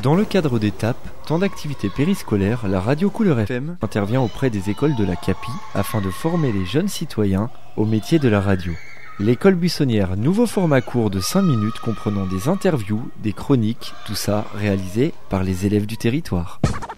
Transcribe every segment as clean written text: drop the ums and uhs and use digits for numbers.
Dans le cadre d'étapes, temps d'activité périscolaire, la radio Couleur FM intervient auprès des écoles de la CAPI afin de former les jeunes citoyens au métier de la radio. L'école buissonnière, nouveau format court de 5 minutes comprenant des interviews, des chroniques, tout ça réalisé par les élèves du territoire.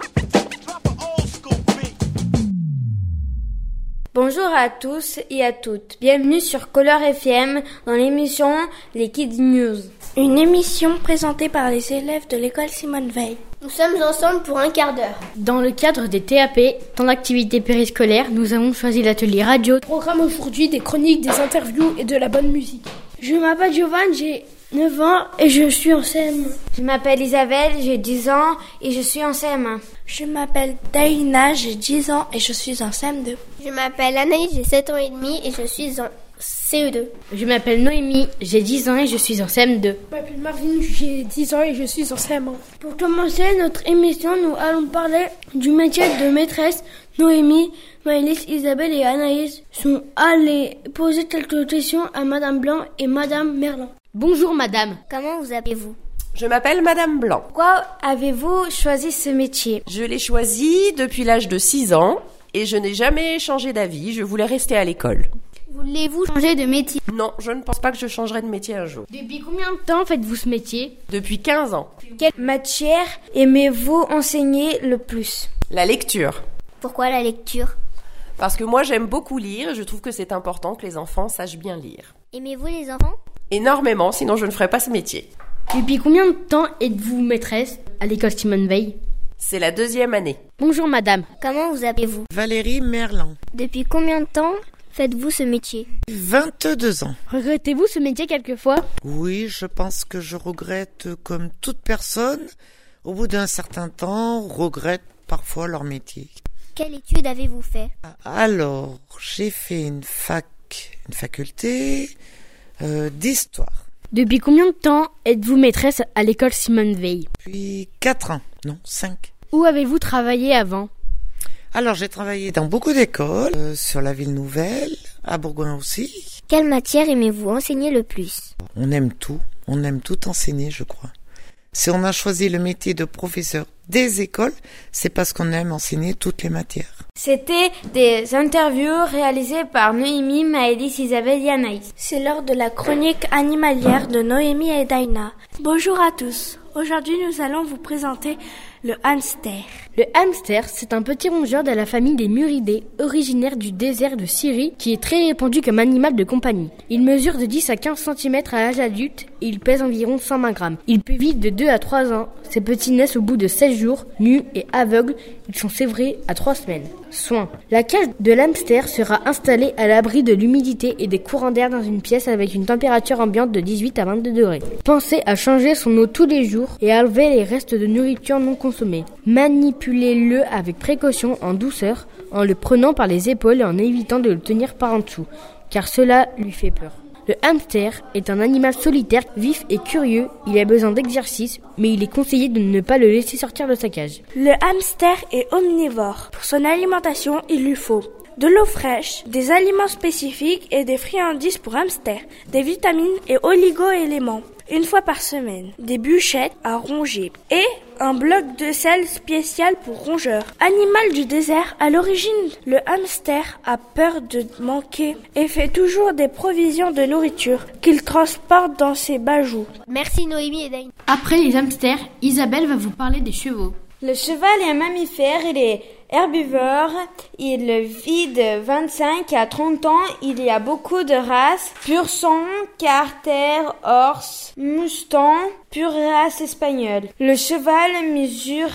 Bonjour à tous et à toutes. Bienvenue sur Couleur FM dans l'émission Les Kids News. Une émission présentée par les élèves de l'école Simone Veil. Nous sommes ensemble pour un quart d'heure. Dans le cadre des TAP, temps d'activité périscolaire, nous avons choisi l'atelier radio. Programme aujourd'hui des chroniques, des interviews et de la bonne musique. Je m'appelle Giovanni, j'ai 9 ans et je suis en CM1. Je m'appelle Isabelle, j'ai 10 ans et je suis en CM1. Je m'appelle Daïna, j'ai 10 ans et je suis en CM2. Je m'appelle Anaïs, j'ai 7 ans et demi et je suis en CE2. Je m'appelle Noémie, j'ai 10 ans et je suis en CM2. Je m'appelle Marvin, j'ai 10 ans et je suis en CM1. Pour commencer notre émission, nous allons parler du métier de maîtresse. Noémie, Maëlys, Isabelle et Anaïs sont allées poser quelques questions à Madame Blanc et Madame Merlin. Bonjour Madame. Comment vous appelez-vous ? Je m'appelle Madame Blanc. Pourquoi avez-vous choisi ce métier ? Je l'ai choisi depuis l'âge de 6 ans et je n'ai jamais changé d'avis. Je voulais rester à l'école. Voulez-vous changer de métier ? Non, je ne pense pas que je changerai de métier un jour. Depuis combien de temps faites-vous ce métier ? Depuis 15 ans. Quelle matière aimez-vous enseigner le plus ? La lecture. Pourquoi la lecture ? Parce que moi j'aime beaucoup lire et je trouve que c'est important que les enfants sachent bien lire. Aimez-vous les enfants ? Énormément, sinon je ne ferais pas ce métier. Depuis combien de temps êtes-vous maîtresse à l'école Simone Veil ? C'est la 2e année. Bonjour Madame. Comment vous appelez-vous ? Valérie Merlin. Depuis combien de temps faites-vous ce métier ? 22 ans. Regrettez-vous ce métier quelquefois ? Oui, je pense que je regrette, comme toute personne, au bout d'un certain temps, regrette parfois leur métier. Quelle étude avez-vous fait ? Alors, j'ai fait une faculté d'histoire. Depuis combien de temps êtes-vous maîtresse à l'école Simone Veil ? Depuis 4 ans, non, 5. Où avez-vous travaillé avant ? Alors, j'ai travaillé dans beaucoup d'écoles, sur la Ville Nouvelle, à Bourgoin aussi. Quelle matière aimez-vous enseigner le plus ? On aime tout enseigner, je crois. Si on a choisi le métier de professeur des écoles, c'est parce qu'on aime enseigner toutes les matières. C'était des interviews réalisées par Noémie, Maëlys, Isabelle et Anaïs. C'est l'heure de la chronique animalière de Noémie et Daïna. Bonjour à tous. Aujourd'hui, nous allons vous présenter le hamster. Le hamster, c'est un petit rongeur de la famille des muridés, originaire du désert de Syrie, qui est très répandu comme animal de compagnie. Il mesure de 10 à 15 cm à l'âge adulte et il pèse environ 120 grammes. Il peut vivre de 2 à 3 ans. Ces petits naissent au bout de 16 jours, nus et aveugles. Ils sont sévrés à 3 semaines. Soins. La cage de l'hamster sera installée à l'abri de l'humidité et des courants d'air dans une pièce avec une température ambiante de 18 à 22 degrés. Pensez à changer son eau tous les jours et à enlever les restes de nourriture non consommée. Manipulez-le avec précaution en douceur, en le prenant par les épaules et en évitant de le tenir par en dessous, car cela lui fait peur. Le hamster est un animal solitaire, vif et curieux. Il a besoin d'exercice, mais il est conseillé de ne pas le laisser sortir de sa cage. Le hamster est omnivore. Pour son alimentation, il lui faut de l'eau fraîche, des aliments spécifiques et des friandises pour hamster, des vitamines et oligo-éléments. Une fois par semaine, des bûchettes à ronger et un bloc de sel spécial pour rongeurs. Animal du désert, à l'origine, le hamster a peur de manquer et fait toujours des provisions de nourriture qu'il transporte dans ses bajoux. Merci Noémie et Daïna. Après les hamsters, Isabelle va vous parler des chevaux. Le cheval est un mammifère, il est herbivore, il vit de 25 à 30 ans, il y a beaucoup de races, pur sang, carter, horse, mustang, pure race espagnole. Le cheval mesure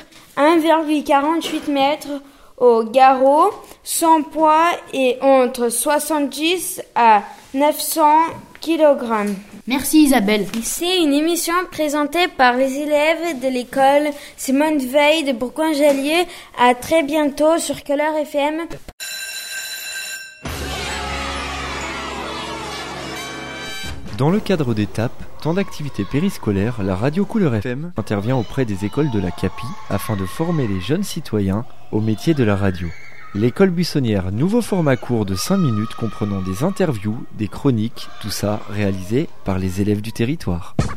1,48 mètres au garrot, son poids est entre 70 à 900 kg. Merci Isabelle. C'est une émission présentée par les élèves de l'école Simone Veil de Bourgoin-Jallieu. À très bientôt sur Couleur FM. Dans le cadre d'étapes, temps d'activité périscolaire, la radio Couleur FM intervient auprès des écoles de la CAPI afin de former les jeunes citoyens au métier de la radio. L'école buissonnière, nouveau format court de 5 minutes comprenant des interviews, des chroniques, tout ça réalisé par les élèves du territoire.